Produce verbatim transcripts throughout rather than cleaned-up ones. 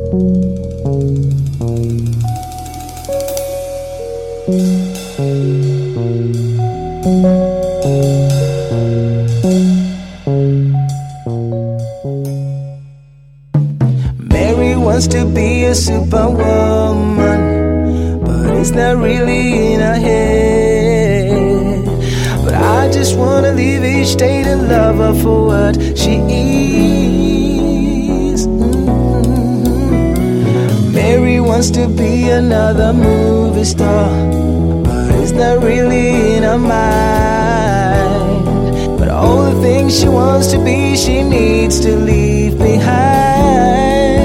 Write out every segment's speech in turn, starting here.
Mary wants to be a superwoman, but it's not really in her head. But I just wanna live each day to love her for what she is. Mm-hmm. Mary wants to be another movie star, but it's not really in her mind. But all the things she wants to be, she needs to leave behind.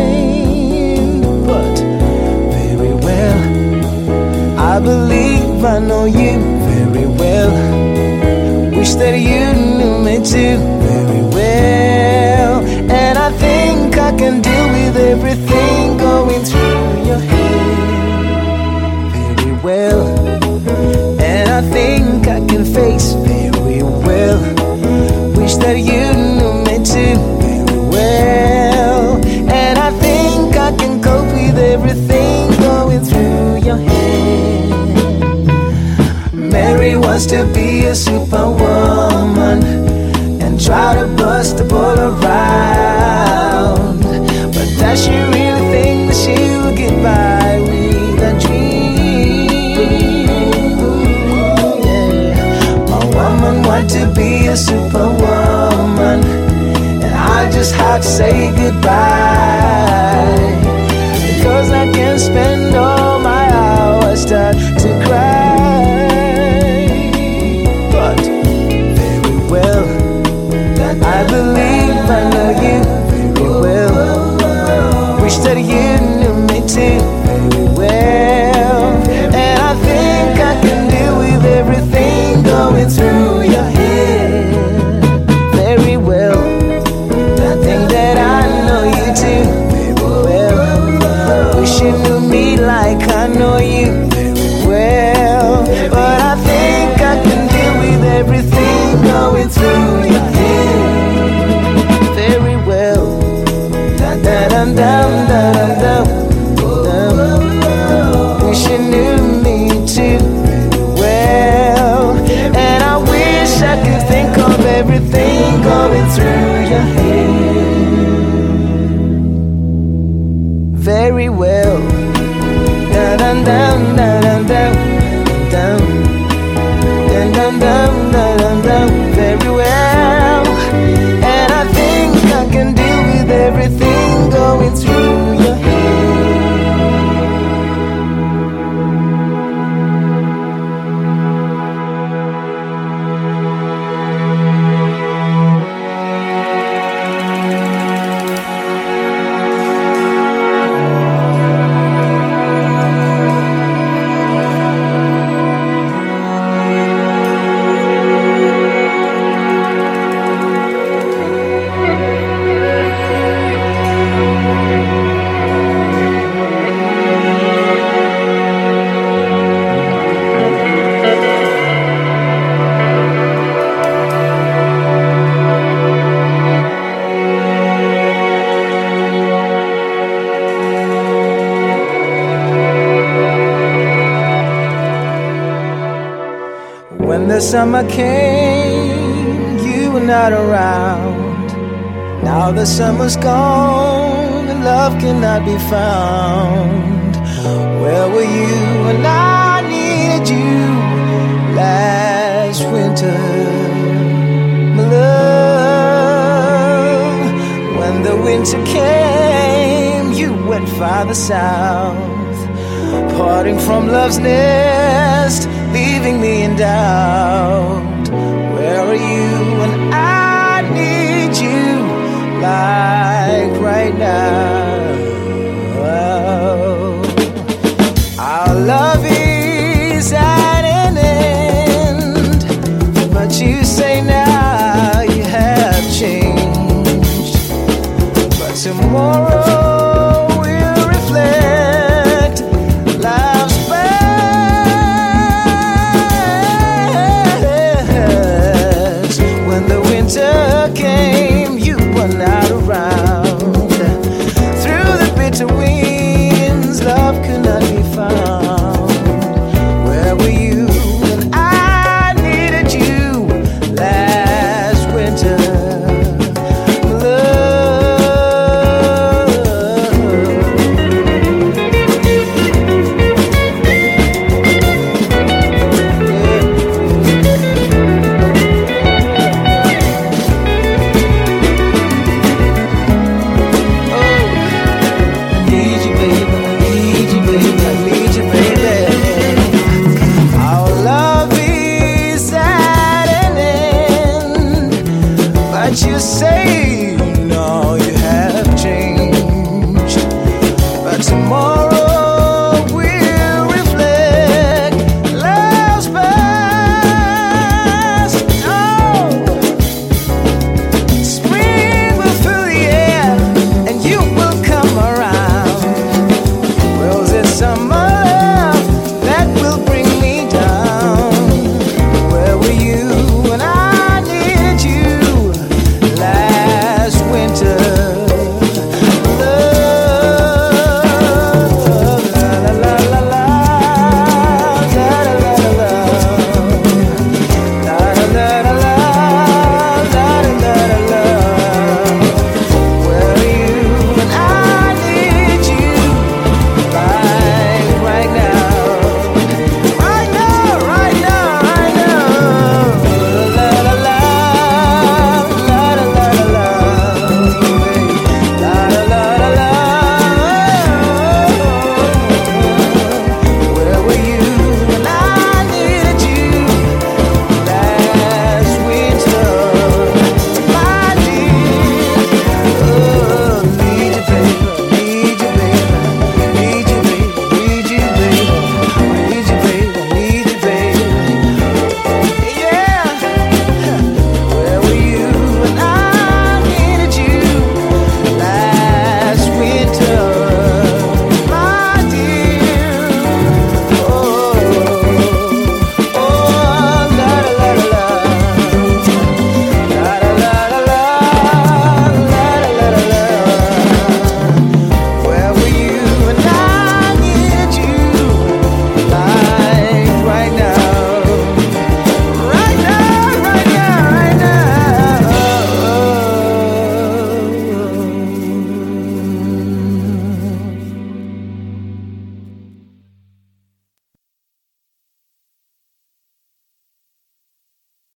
I believe I know you very well. Wish that you knew me too very well. And I think I can deal with everything going through your head very well. And I think I can face very well. Wish that you knew me too very well. And I think I can cope with everything going through your head. Mary wants to be a superwoman and try to bust the ball around. But does she really think that she will get by with a dream? Yeah. My woman wants to be a superwoman, and I just have to say goodbye, because I can't spend all my hours start to cry. I believe I know you very well. Wish that you knew me too very well. And I think I can deal with everything going through your head very well. I think that I know you too very well. Wish you knew me like I know you very well. But I think I can deal with everything going through your head. Dum, dum, dum, dum, dum. Wish you knew me too well. And I wish I could think of everything going through your head very well. Dum, dum, dum, dum, dum, dum, dum, dum, dum, dum, dum, very well. And I think I can deal with everything going through your head. When the summer came, you were not around. Now the summer's gone and love cannot be found. Where were you when I needed you last winter, my love? When the winter came, you went farther south, parting from love's nest, leaving me in doubt. Where are you when I need you like right now? Our love is at an end, but you say now you have changed. But tomorrow